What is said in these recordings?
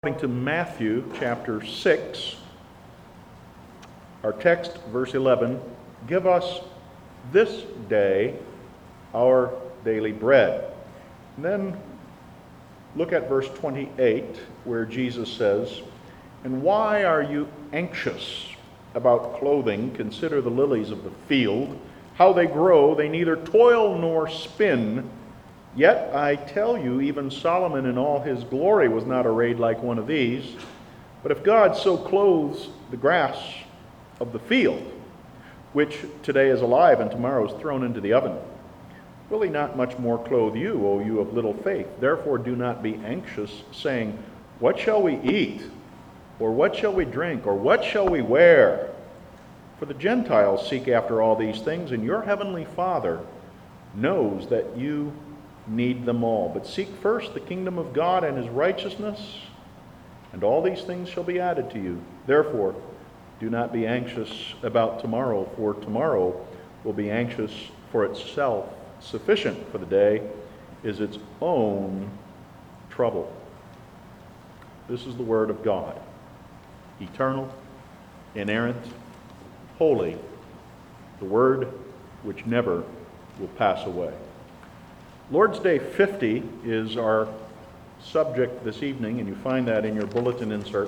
According to Matthew chapter 6, our text, verse 11, give us this day our daily bread. And then look at verse 28, where Jesus says, and why are you anxious about clothing? Consider the lilies of the field, how they grow, they neither toil nor spin. Yet I tell you, even Solomon in all his glory was not arrayed like one of these. But if God so clothes the grass of the field, which today is alive and tomorrow is thrown into the oven, will he not much more clothe you, O you of little faith? Therefore do not be anxious, saying, what shall we eat? Or what shall we drink? Or what shall we wear? For the Gentiles seek after all these things, and your heavenly Father knows that you need them all. But seek first the kingdom of God and his righteousness, and all these things shall be added to you. Therefore, do not be anxious about tomorrow, for tomorrow will be anxious for itself. Sufficient for the day is its own trouble. This is the word of God, eternal, inerrant, holy, the word which never will pass away. Lord's Day 50 is our subject this evening, and you find that in your bulletin insert.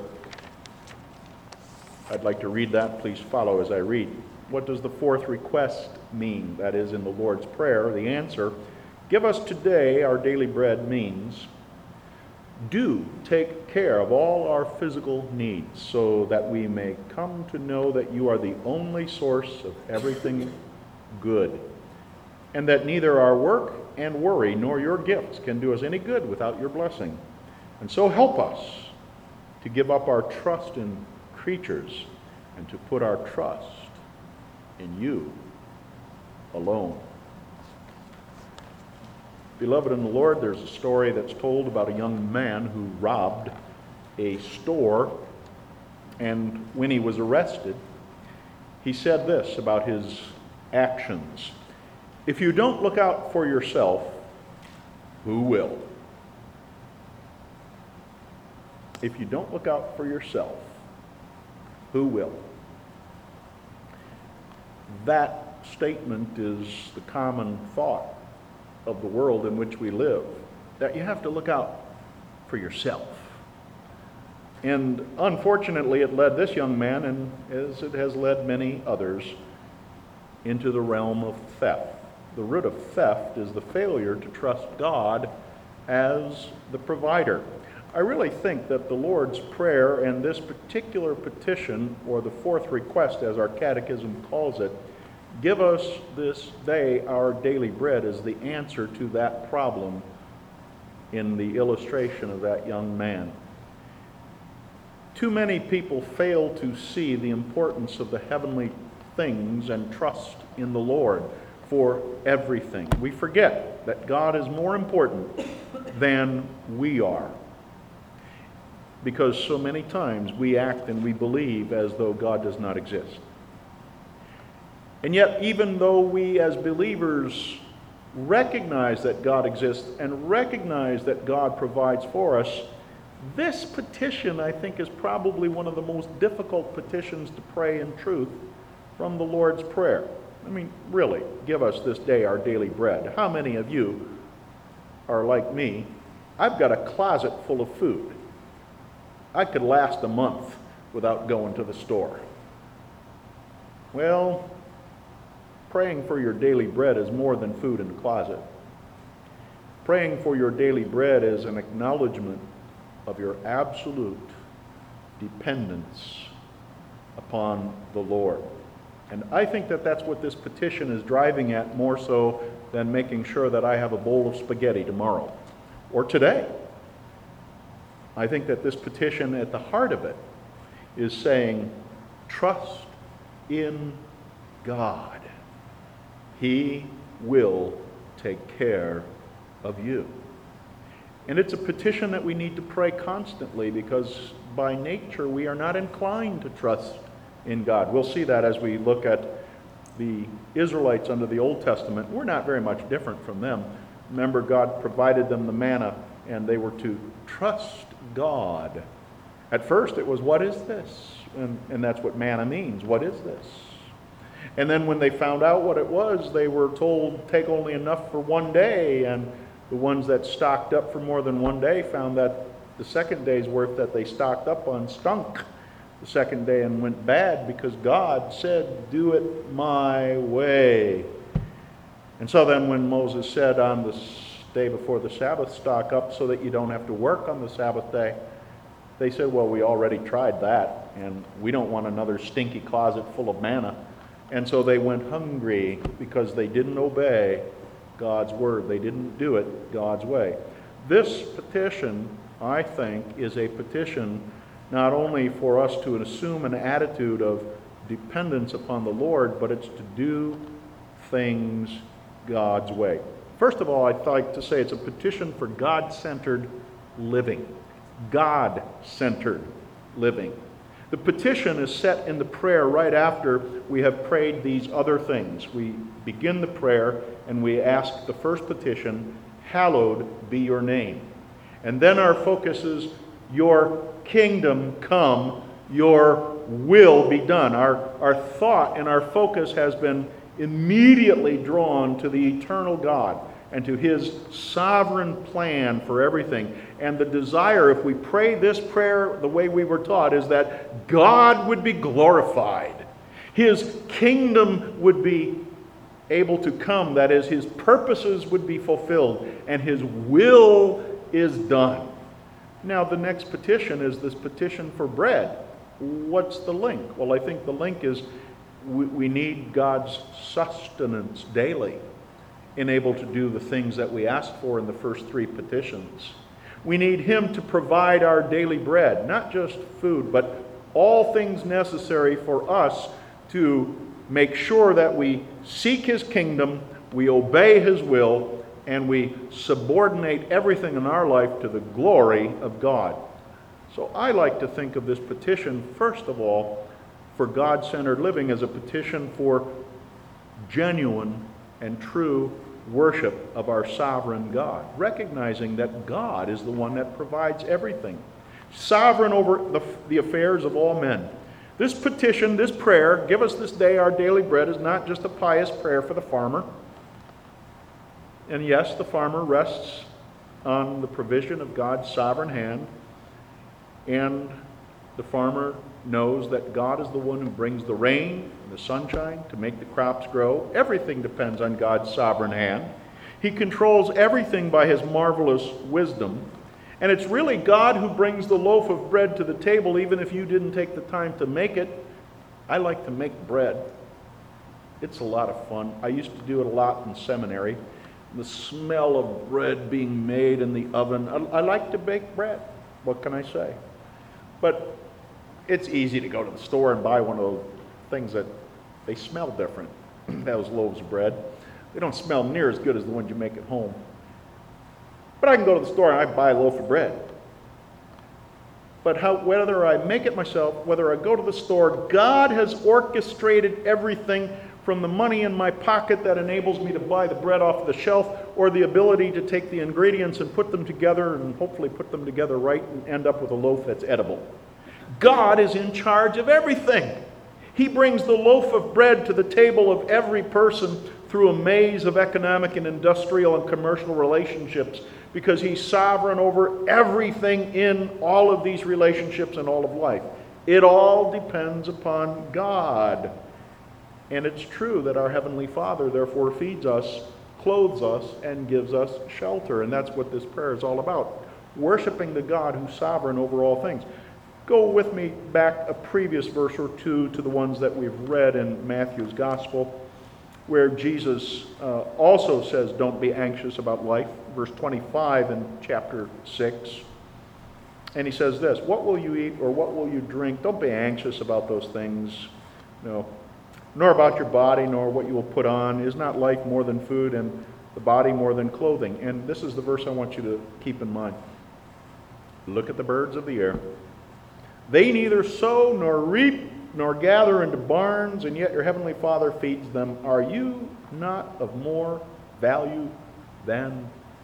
I'd like to read that. Please follow as I read. What does the fourth request mean? That is, in the Lord's Prayer, the answer, give us today our daily bread, means do take care of all our physical needs so that we may come to know that you are the only source of everything good, and that neither our work and worry nor your gifts can do us any good without your blessing. And so help us to give up our trust in creatures and to put our trust in you alone. Beloved in the Lord, there's a story that's told about a young man who robbed a store, and when he was arrested, he said this about his actions: if you don't look out for yourself, who will? If you don't look out for yourself, who will? That statement is the common thought of the world in which we live, that you have to look out for yourself. And unfortunately, it led this young man, and as it has led many others, into the realm of theft. The root of theft is the failure to trust God as the provider. I really think that the Lord's Prayer and this particular petition, or the fourth request as our catechism calls it, give us this day our daily bread, is the answer to that problem in the illustration of that young man. Too many people fail to see the importance of the heavenly things and trust in the Lord for everything. We forget that God is more important than we are, because so many times we act and we believe as though God does not exist. And yet, even though we as believers recognize that God exists and recognize that God provides for us, this petition, I think, is probably one of the most difficult petitions to pray in truth from the Lord's Prayer. I mean, really, give us this day our daily bread. How many of you are like me? I've got a closet full of food. I could last a month without going to the store. Well, praying for your daily bread is more than food in the closet. Praying for your daily bread is an acknowledgement of your absolute dependence upon the Lord. And I think that that's what this petition is driving at, more so than making sure that I have a bowl of spaghetti tomorrow or today. I think that this petition, at the heart of it, is saying, trust in God. He will take care of you. And it's a petition that we need to pray constantly, because by nature we are not inclined to trust in God. We'll see that as we look at the Israelites under the Old Testament. We're not very much different from them. Remember, God provided them the manna, and they were to trust God At first it was, what is this? And that's what manna means. What is this? And then when they found out what it was, they were told, take only enough for one day. And the ones that stocked up for more than one day found that the second day's worth that they stocked up on stunk the second day and went bad, because God said, do it my way. And so then when Moses said on the day before the Sabbath, stock up so that you don't have to work on the Sabbath day, they said, well, we already tried that, and we don't want another stinky closet full of manna. And so they went hungry because they didn't obey God's word. They didn't do it God's way. This petition, I think, is a petition not only for us to assume an attitude of dependence upon the Lord, but it's to do things God's way. First of all, I'd like to say it's a petition for God-centered living. God-centered living. The petition is set in the prayer right after we have prayed these other things. We begin the prayer and we ask the first petition, hallowed be your name. And then our focus is, your kingdom come, your will be done. Our thought and our focus has been immediately drawn to the eternal God and to his sovereign plan for everything. And the desire, if we pray this prayer the way we were taught, is that God would be glorified. His kingdom would be able to come. That is, his purposes would be fulfilled and his will is done. Now, the next petition is this petition for bread. What's the link? Well, I think the link is we need God's sustenance daily and able to do the things that we asked for in the first three petitions. We need him to provide our daily bread, not just food, but all things necessary for us to make sure that we seek his kingdom, we obey his will, and we subordinate everything in our life to the glory of God. So I like to think of this petition, first of all, for God-centered living as a petition for genuine and true worship of our sovereign God, recognizing that God is the one that provides everything, sovereign over the affairs of all men. This petition, this prayer, give us this day our daily bread, is not just a pious prayer for the farmer. And yes, the farmer rests on the provision of God's sovereign hand, and the farmer knows that God is the one who brings the rain and the sunshine to make the crops grow. Everything depends on God's sovereign hand. He controls everything by his marvelous wisdom. And it's really God who brings the loaf of bread to the table, even if you didn't take the time to make it. I like to make bread. It's a lot of fun. I used to do it a lot in seminary. The smell of bread being made in the oven. I like to bake bread. What can I say? But it's easy to go to the store and buy one of those things that they smell different, those loaves of bread. They don't smell near as good as the ones you make at home. But I can go to the store and I buy a loaf of bread. But whether I make it myself, whether I go to the store, God has orchestrated everything, from the money in my pocket that enables me to buy the bread off the shelf, or the ability to take the ingredients and put them together and hopefully put them together right and end up with a loaf that's edible. God is in charge of everything. He brings the loaf of bread to the table of every person through a maze of economic and industrial and commercial relationships, because he's sovereign over everything in all of these relationships and all of life. It all depends upon God. And it's true that our Heavenly Father therefore feeds us, clothes us, and gives us shelter. And that's what this prayer is all about. Worshiping the God who's sovereign over all things. Go with me back a previous verse or two to the ones that we've read in Matthew's Gospel, where Jesus also says, don't be anxious about life. Verse 25 in chapter 6. And he says this, what will you eat or what will you drink? Don't be anxious about those things. No. Nor about your body, nor what you will put on. Is not life more than food, and the body more than clothing? And this is the verse I want you to keep in mind. Look at the birds of the air. They neither sow nor reap nor gather into barns, and yet your heavenly Father feeds them. Are you not of more value than they?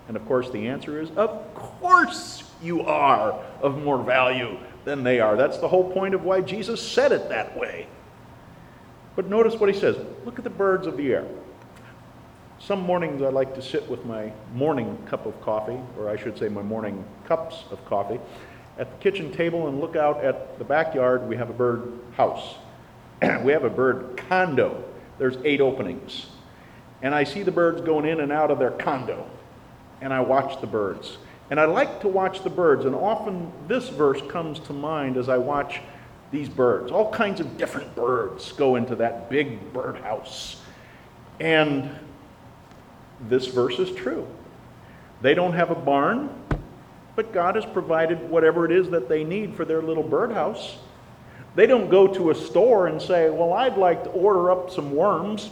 And of course the answer is, of course you are of more value than they are. That's the whole point of why Jesus said it that way. But notice what he says. Look at the birds of the air. Some mornings I like to sit with my morning cup of coffee, or I should say my morning cups of coffee, at the kitchen table and look out at the backyard. We have a bird house. We have a bird condo. There's 8 openings. And I see the birds going in and out of their condo. And I watch the birds. And I like to watch the birds. And often this verse comes to mind as I watch these birds. All kinds of different birds go into that big birdhouse. And this verse is true. They don't have a barn, but God has provided whatever it is that they need for their little birdhouse. They don't go to a store and say, well, I'd like to order up some worms.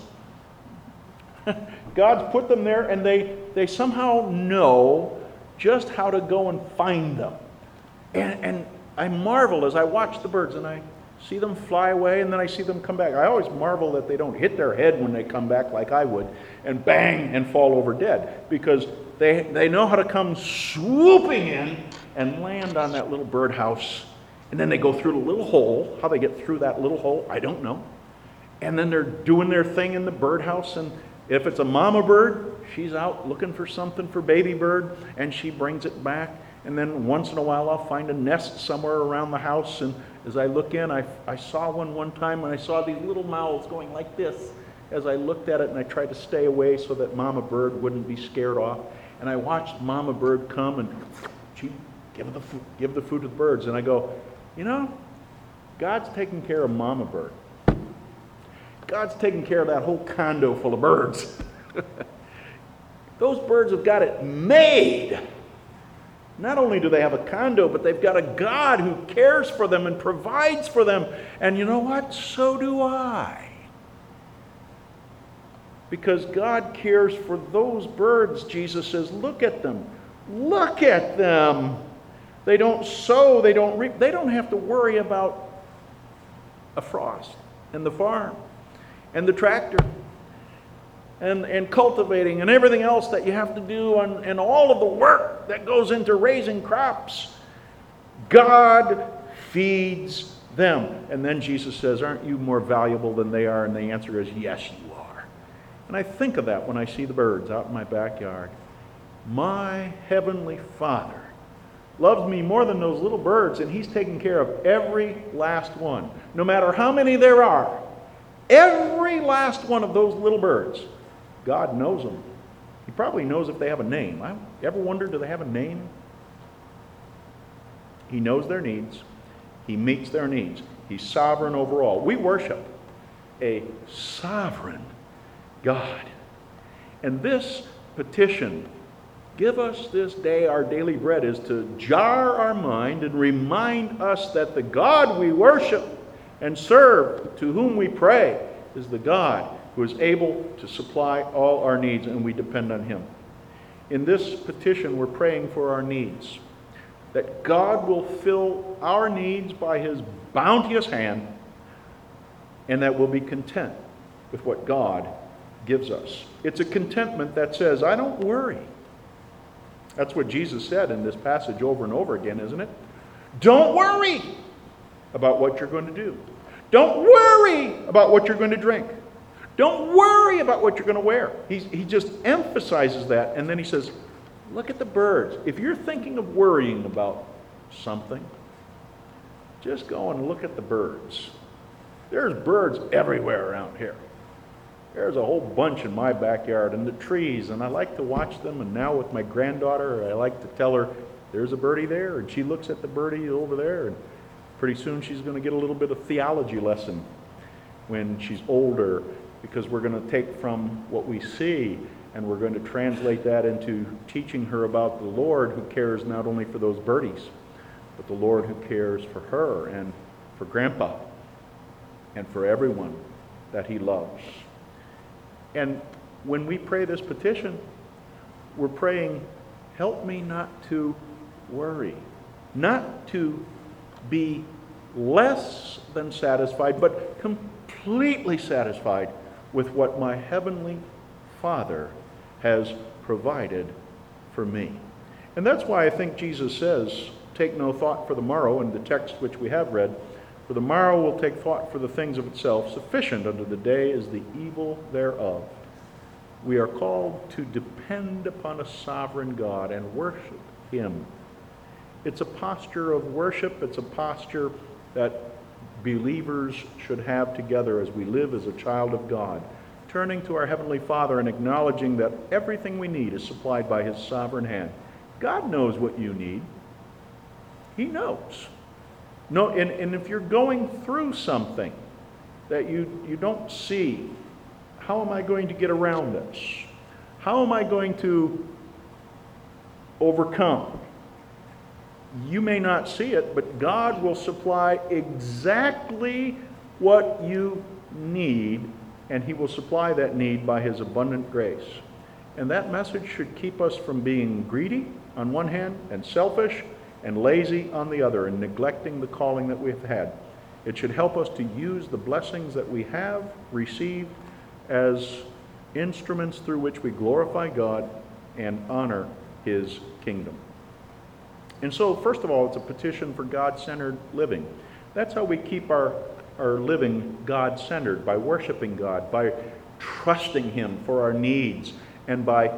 God's put them there, and they somehow know just how to go and find them. And I marvel as I watch the birds, and I see them fly away, and then I see them come back. I always marvel that they don't hit their head when they come back like I would, and bang, and fall over dead, because they know how to come swooping in and land on that little birdhouse. And then they go through the little hole. How they get through that little hole, I don't know. And then they're doing their thing in the birdhouse, and if it's a mama bird, she's out looking for something for baby bird, and she brings it back. And then once in a while I'll find a nest somewhere around the house, and as I look in, I saw one time, and I saw these little mouths going like this as I looked at it, and I tried to stay away so that mama bird wouldn't be scared off. And I watched mama bird come, and she'd give the food to the birds. And I go, you know, God's taking care of mama bird. God's taking care of that whole condo full of birds. Those birds have got it made. Not only do they have a condo, but they've got a God who cares for them and provides for them. And you know what? So do I. Because God cares for those birds, Jesus says, look at them. Look at them. They don't sow, they don't reap. They don't have to worry about a frost and the farm and the tractor and cultivating and everything else that you have to do, and all of the work that goes into raising crops. God feeds them. And then Jesus says, aren't you more valuable than they are? And the answer is, yes, you are. And I think of that when I see the birds out in my backyard. My heavenly Father loves me more than those little birds, and He's taking care of every last one. No matter how many there are, every last one of those little birds, God knows them. He probably knows if they have a name. I ever wonder, do they have a name? He knows their needs. He meets their needs. He's sovereign over all. We worship a sovereign God. And this petition, give us this day our daily bread, is to jar our mind and remind us that the God we worship and serve, to whom we pray, is the God who is able to supply all our needs, and we depend on Him. In this petition, we're praying for our needs, that God will fill our needs by His bounteous hand, and that we'll be content with what God gives us. It's a contentment that says, I don't worry. That's what Jesus said in this passage over and over again, isn't it? Don't worry about what you're going to do. Don't worry about what you're going to drink. Don't worry about what you're going to wear. He just emphasizes that, and then he says, look at the birds. If you're thinking of worrying about something, just go and look at the birds. There's birds everywhere around here. There's a whole bunch in my backyard, and the trees, and I like to watch them. And now with my granddaughter, I like to tell her, there's a birdie there, and she looks at the birdie over there, and pretty soon she's going to get a little bit of theology lesson when she's older, because we're going to take from what we see, and we're going to translate that into teaching her about the Lord who cares not only for those birdies, but the Lord who cares for her and for Grandpa and for everyone that He loves. And when we pray this petition, we're praying, help me not to worry, not to be less than satisfied, but completely satisfied with what my Heavenly Father has provided for me. And that's why I think Jesus says, take no thought for the morrow, in the text which we have read, for the morrow will take thought for the things of itself, sufficient unto the day is the evil thereof. We are called to depend upon a sovereign God and worship him. It's a posture of worship. It's a posture that believers should have together as we live as a child of God, turning to our Heavenly Father and acknowledging that everything we need is supplied by his sovereign hand. God knows what you need. He knows. No, and if you're going through something that you don't see, how am I going to get around this? How am I going to overcome? You may not see it, but God will supply exactly what you need, and he will supply that need by his abundant grace. And that message should keep us from being greedy on one hand and selfish and lazy on the other, and neglecting the calling that we've had. It should help us to use the blessings that we have received as instruments through which we glorify God and honor his kingdom. And so, first of all, it's a petition for God-centered living. That's how we keep our living God-centered, by worshiping God, by trusting him for our needs, and by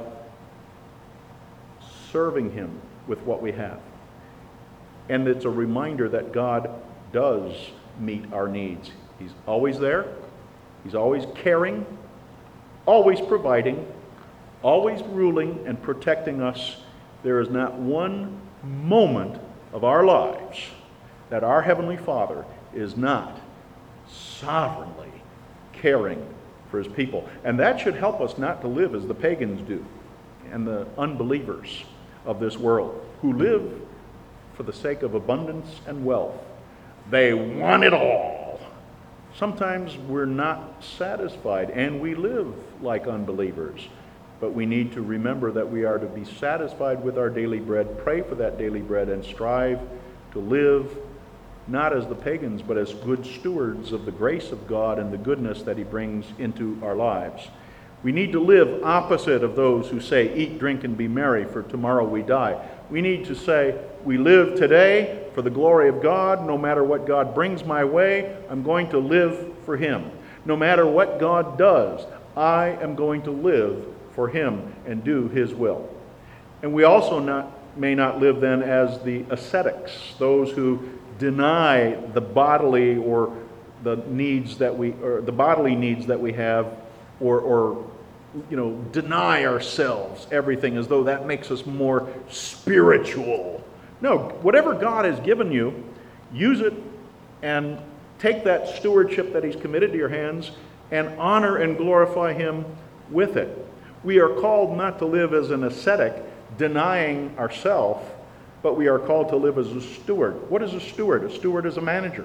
serving him with what we have. And it's a reminder that God does meet our needs. He's always there. He's always caring, always providing, always ruling and protecting us. There is not one moment of our lives that our Heavenly Father is not sovereignly caring for his people. And that should help us not to live as the pagans do and the unbelievers of this world, who live for the sake of abundance and wealth. They want it all. Sometimes we're not satisfied, and we live like unbelievers. But we need to remember that we are to be satisfied with our daily bread, pray for that daily bread, and strive to live not as the pagans, but as good stewards of the grace of God and the goodness that he brings into our lives. We need to live opposite of those who say, eat, drink, and be merry, for tomorrow we die. We need to say, we live today for the glory of God. No matter what God brings my way, I'm going to live for him. No matter what God does, I am going to live for him and do his will. And we also may not live then as the ascetics, those who deny the bodily or the needs that the bodily needs that we have, or deny ourselves everything as though that makes us more spiritual. No, whatever God has given you, use it and take that stewardship that he's committed to your hands and honor and glorify him with it. We are called not to live as an ascetic, denying ourselves, but we are called to live as a steward. What is a steward? A steward is a manager.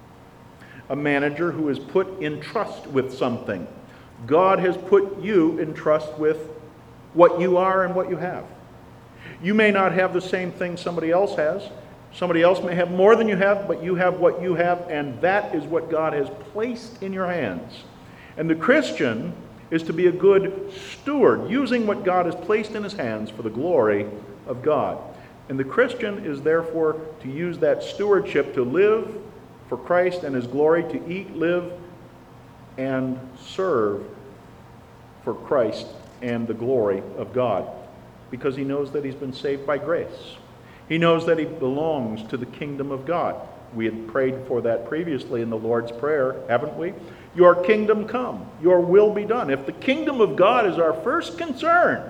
A manager who is put in trust with something. God has put you in trust with what you are and what you have. You may not have the same thing somebody else has. Somebody else may have more than you have, but you have what you have, and that is what God has placed in your hands. And the Christian is to be a good steward, using what God has placed in his hands for the glory of God. And the Christian is therefore to use that stewardship to live for Christ and his glory, to eat, live, and serve for Christ and the glory of God, because he knows that he's been saved by grace. He knows that he belongs to the kingdom of God. We had prayed for that previously in the Lord's Prayer, haven't we? Your kingdom come, your will be done. If the kingdom of God is our first concern,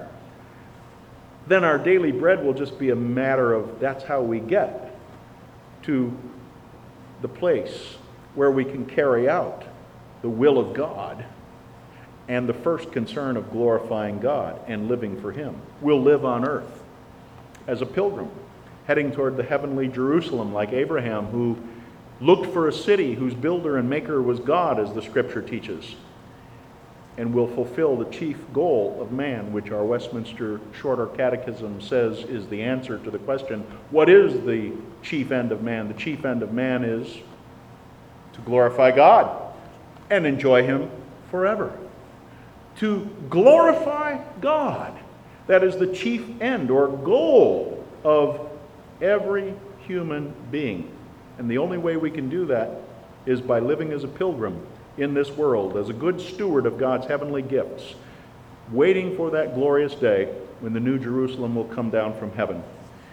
then our daily bread will just be a matter of, that's how we get to the place where we can carry out the will of God and the first concern of glorifying God and living for him. We'll live on earth as a pilgrim, heading toward the heavenly Jerusalem, like Abraham, who looked for a city whose builder and maker was God, as the scripture teaches, and will fulfill the chief goal of man, which our Westminster Shorter Catechism says is the answer to the question, what is the chief end of man? The chief end of man is to glorify God and enjoy him forever. To glorify God. That is the chief end or goal of every human being. And the only way we can do that is by living as a pilgrim in this world, as a good steward of God's heavenly gifts, waiting for that glorious day when the New Jerusalem will come down from heaven.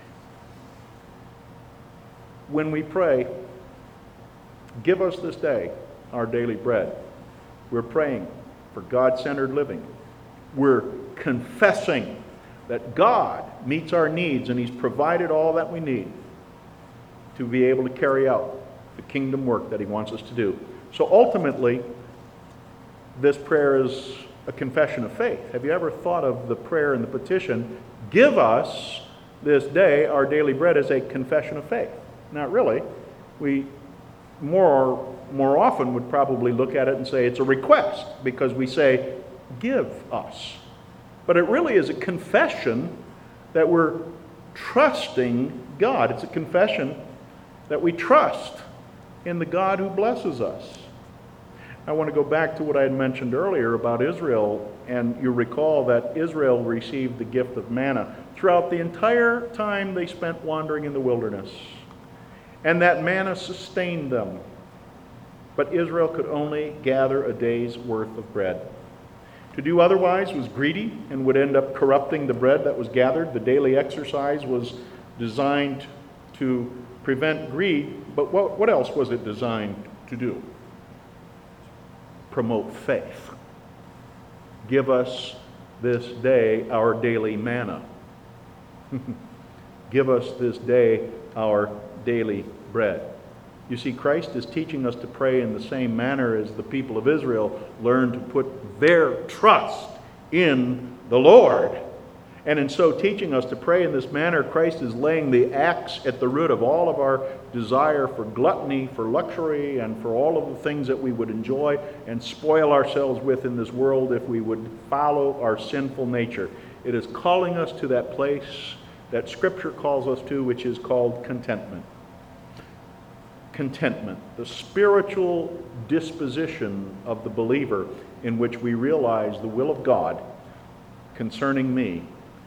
When we pray, give us this day our daily bread, we're praying for God-centered living. We're confessing that God meets our needs and He's provided all that we need to be able to carry out the kingdom work that He wants us to do. So ultimately, this prayer is a confession of faith. Have you ever thought of the prayer and the petition, give us this day our daily bread, as a confession of faith? Not really. We more often would probably look at it and say it's a request, because we say, give us. But it really is a confession that we're trusting God. It's a confession that we trust in the God who blesses us. I want to go back to what I had mentioned earlier about Israel, and you recall that Israel received the gift of manna throughout the entire time they spent wandering in the wilderness. And that manna sustained them. But Israel could only gather a day's worth of bread. To do otherwise was greedy and would end up corrupting the bread that was gathered. The daily exercise was designed to prevent greed, but what else was it designed to do? Promote faith. Give us this day our daily manna. Give us this day our daily bread. You see, Christ is teaching us to pray in the same manner as the people of Israel learned to put their trust in the Lord. And in so teaching us to pray in this manner, Christ is laying the axe at the root of all of our desire for gluttony, for luxury, and for all of the things that we would enjoy and spoil ourselves with in this world if we would follow our sinful nature. It is calling us to that place that Scripture calls us to, which is called contentment. Contentment, the spiritual disposition of the believer in which we realize the will of God concerning me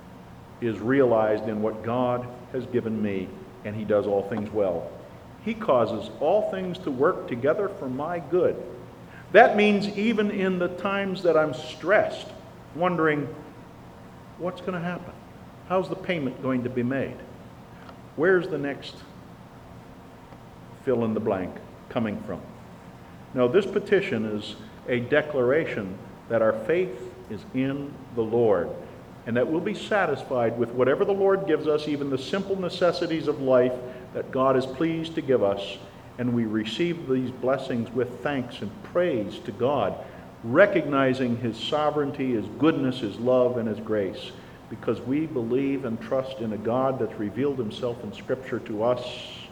is realized in what God has given me, and He does all things well. He causes all things to work together for my good. That means even in the times that I'm stressed, wondering, what's going to happen? How's the payment going to be made? Where's the next fill in the blank coming from? No, this petition is a declaration that our faith is in the Lord, and that we'll be satisfied with whatever the Lord gives us, even the simple necessities of life that God is pleased to give us, and we receive these blessings with thanks and praise to God, recognizing His sovereignty, His goodness, His love, and His grace, because we believe and trust in a God that's revealed Himself in Scripture to us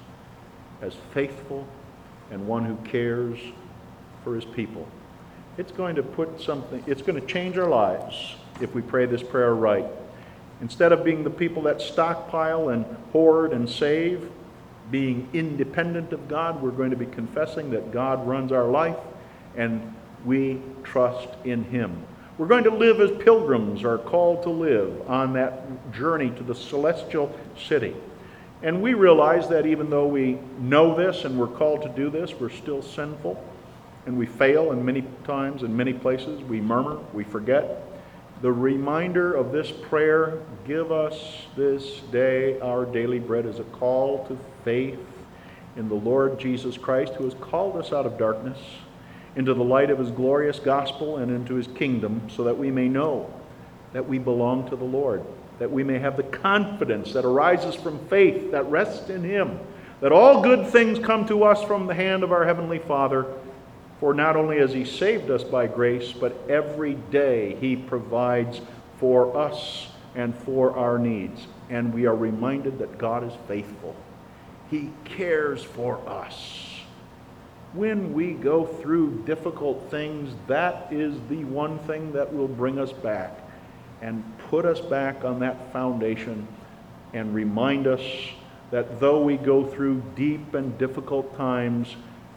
as faithful and one who cares for His people. It's going to change our lives if we pray this prayer right. Instead of being the people that stockpile and hoard and save, being independent of God, we're going to be confessing that God runs our life and we trust in Him. We're going to live as pilgrims are called to live on that journey to the celestial city. And we realize that even though we know this and we're called to do this, we're still sinful. And we fail in many times, in many places. We murmur, we forget. The reminder of this prayer, give us this day our daily bread, is a call to faith in the Lord Jesus Christ, who has called us out of darkness into the light of His glorious gospel and into His kingdom, so that we may know that we belong to the Lord, that we may have the confidence that arises from faith that rests in Him, that all good things come to us from the hand of our Heavenly Father. For not only has He saved us by grace, but every day He provides for us and for our needs. And we are reminded that God is faithful. He cares for us. When we go through difficult things, that is the one thing that will bring us back and put us back on that foundation and remind us that though we go through deep and difficult times,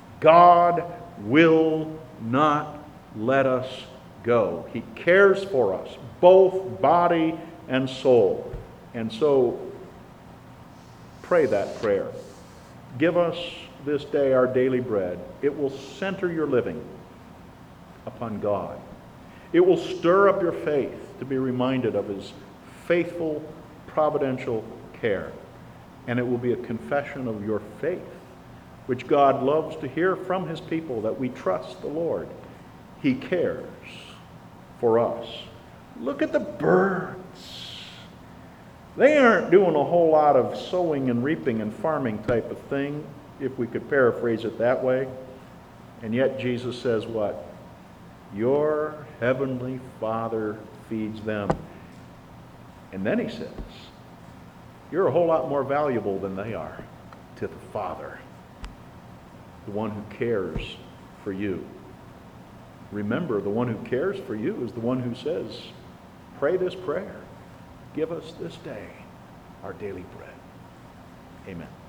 God will not let us go. He cares for us, both body and soul. And so, pray that prayer. Give us this day our daily bread. It will center your living upon God. It will stir up your faith to be reminded of His faithful, providential care. And it will be a confession of your faith, which God loves to hear from His people, that we trust the Lord. He cares for us. Look at the birds. They aren't doing a whole lot of sowing and reaping and farming type of thing, if we could paraphrase it that way. And yet Jesus says what? Your heavenly Father feeds them. And then He says, you're a whole lot more valuable than they are to the Father, the one who cares for you. Remember, the one who cares for you is the one who says, pray this prayer. Give us this day our daily bread. Amen.